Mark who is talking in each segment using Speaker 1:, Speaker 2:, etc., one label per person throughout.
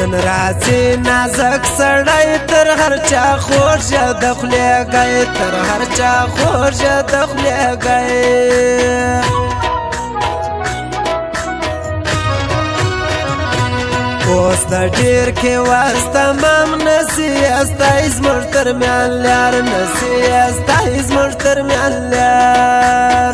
Speaker 1: نن راځي نازک سړی تر هر چا خوږ د خولې ګی تر هر چا خوږ د خولې ګی اوس د ډیر کې واس تمام نسی استی زموږ ترمیان لار نسی استی زموږ ترمیان لار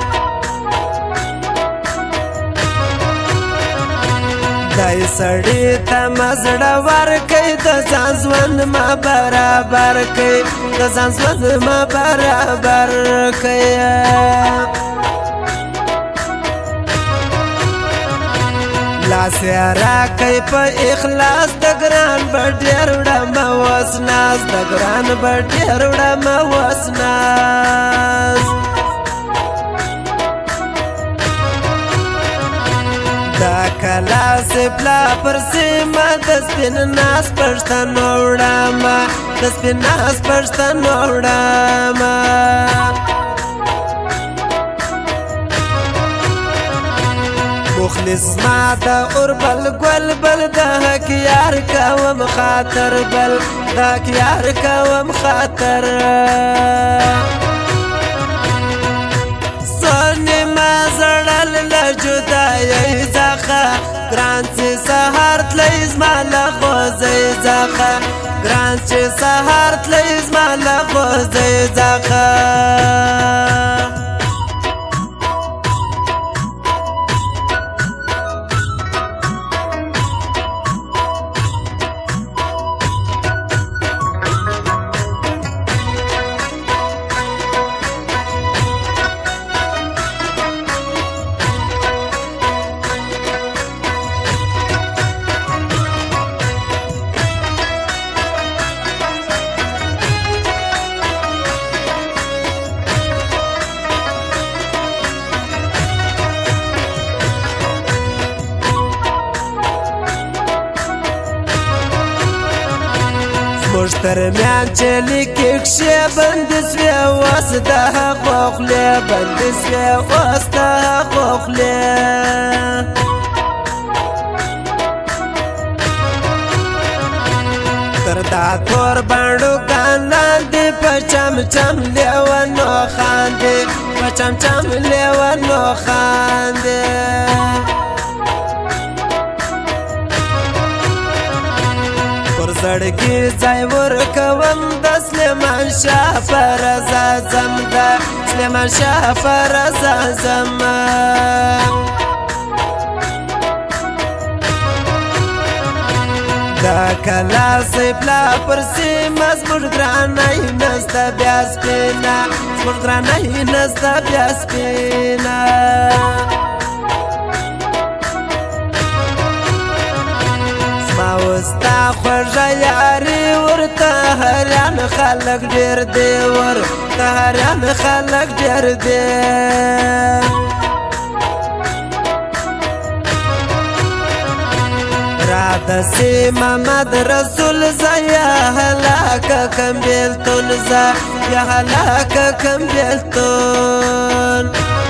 Speaker 1: دای سړی ته مزړه ورکوي د ځان ژوند ما برابر کوي د ځان ژوند ما برابر کوي لاس یې راکوي په اخلاص د ګران به ډېر وړمه اوس ناز د ګران به ډېر وړمه اوس ناز دا کلا سپلا پر سیمه د سپین ناس پښتنو وړمه د سپین ناس پښتنو وړمه مخلص ما د اوربل ګل بل د حق یار کوم خاطر بل د حق یار کوم خاطر سونی ما زړل له جدایۍ څخه ګران چې سهار تللی زما له خوځۍ څخه ګران چې سهار تللی زما له خوځۍ څخه زموږ ترمیان چې لیکې کښې بندې سوې اوس د هغو خولې بندې سوې اوس د هغو خولې تر دا تور بڼوګان لاندې په چم چم لیونو خاندې په چم چم لیونو خاندې زړګي ځای ورکوم د سلیمان شاه په رضا ځم د سلیمان شاه په رضا ځم د کلا سپلا پر سیمه زموږ ګرانۍ نسته بیا سپینه زموږ ګرانۍ نسته بیا سپینه ستا خوږه یاري ورته هریان خلک ډېر دی ورته هریان خلک ډېر دی را د سیمه محمد رسول زه یا هلاکه کم بېلتون زه یا هلاکه کم بېلتون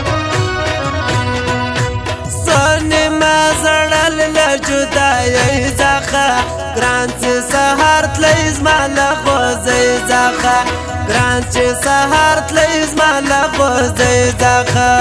Speaker 1: سونی ما زړل له جدایۍ څخه ګران چې سهار تللی زما له خوځۍ څخه ګران چې سهار تللی زما له خوځۍ څخه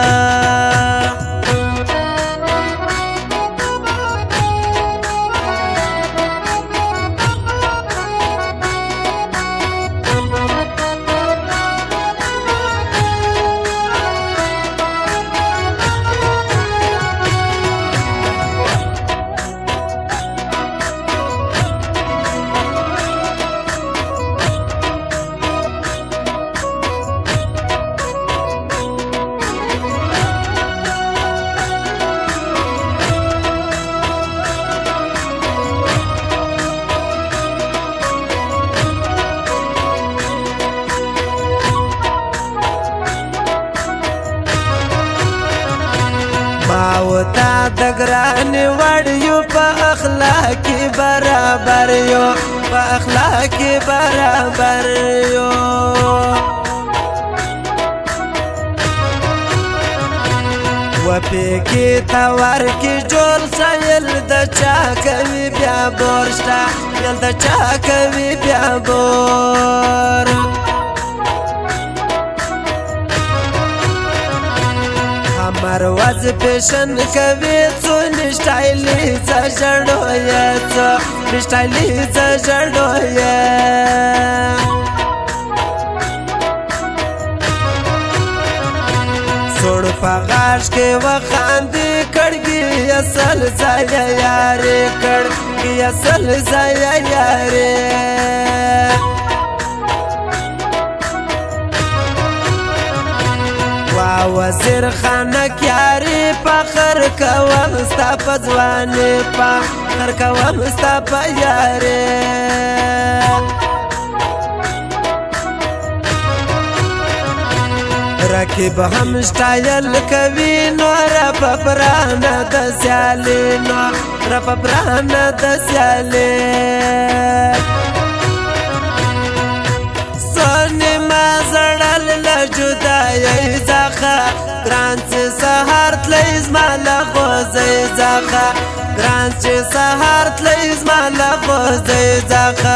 Speaker 1: ما وتا د ګران وړ یو په اخلاق برابر یو په اخلاق برابر یو وپیکی تاور کی جول شایل د چا کوي بیا بورشتا یل د چا کوي بیا بور हमर वज पेशन कवि छु निष्ठाइली जडो ये छु निष्ठाइली जडो ये छोड़ पगाश के वखांदी कड़गी असल जाया यारे कड़गी असल जाया यारे وزیر خانه کیاری پخر کوم ستا په ځواني پخر کوم ستا په یاري رقیب هم سټایل کوي نو را په پرانه د سیالي نو را په پرانه د سیالي سونی ما زړل له جدایۍ څخه ګران چې سهار تللی زما له غوځۍ څخه ګران چې سهار تللی زما له غوځۍ څخه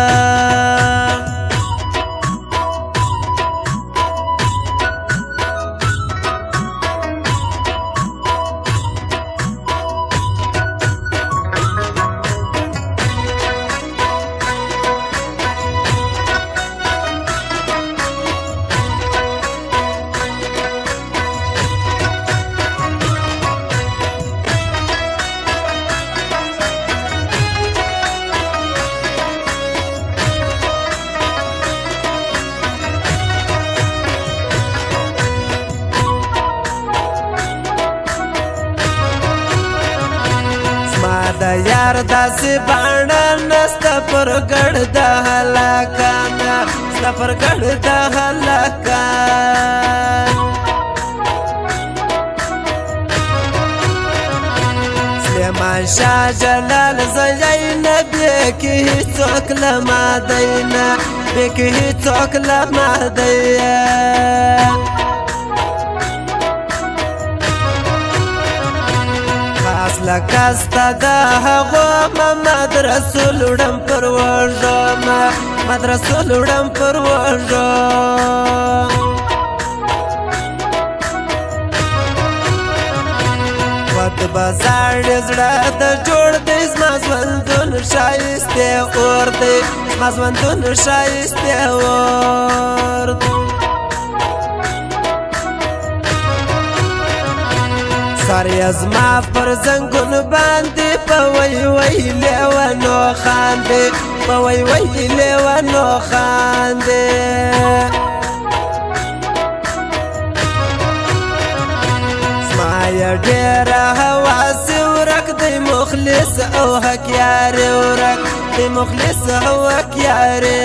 Speaker 1: د یار داسې باڼه نسته پر ګړ د هلاکان ستا پر ګړ د هلاکان سلیمان شاه جلال زینا بیکې هیڅوک له ما دینا بیکې هیڅوک له ما دی لکستا دا هغو محمد رسول وړم پر وژو محمد رسول وړم پر وژو ود بازار زړه د جوړ دی زما ژوندون ښایسته اور دی زما ژوندون ښایسته اور ساری ازما پر زنگون باندې په وی وی لیوانو خاندې په وی وی لیوانو خاندې زما یې ډېره هواسې ورک دی مخلص او حقیارې ورک دی مخلص او حقیارې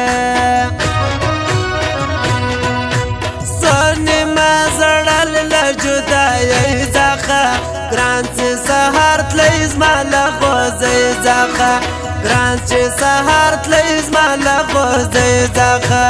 Speaker 1: سونی ما زړل له جدایۍ څخه ګران چې سهار تللی زما له غوځۍ څخه ګران چې سهار تللی زما له غوځۍ څخه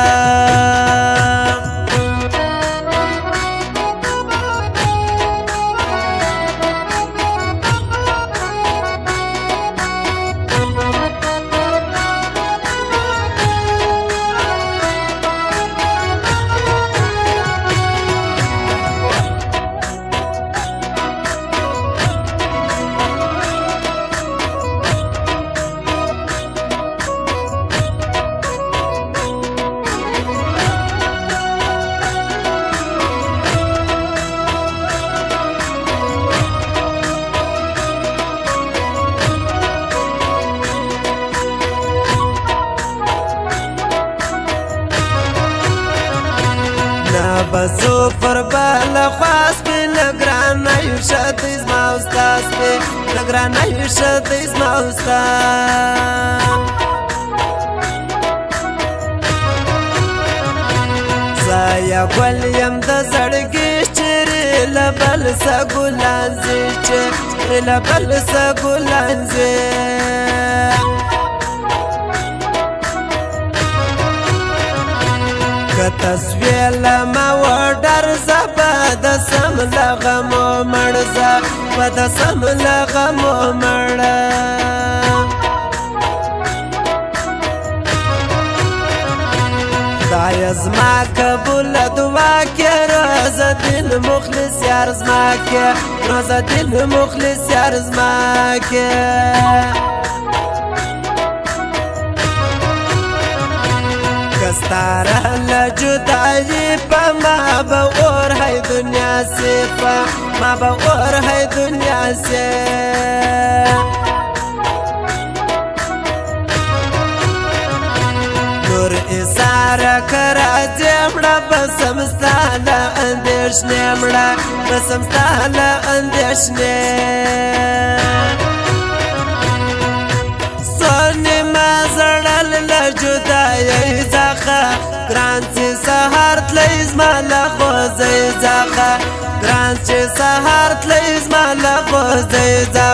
Speaker 1: بزو پر بل خواست پی نگران نیوشد زما استاز پی نگران نیوشد زما استاز زایا گلیم د زړګي چیرې لبل سا ګلانځي چیرې لبل سا ګلانځي که تصویل ما وډر زبد سم لغمو مرزا بد سم لغمو مړه خدای زما قبول دعا کې روزه دین مخلص یار زما کې روزه دین مخلص یار زما کې کستاره لجدایی پا ما با اور ہے دنیا سے پا ما با اور ہے دنیا سے نور اشاره کرا جمڑا بسمستالا اندیشنے مڑا بسمستالا اندیشنے سونی ما زړل لجدایی زخه ګران چې سهار تلی زما له خوځې زخه ګران چې سهار تلی زما له خوځې زخه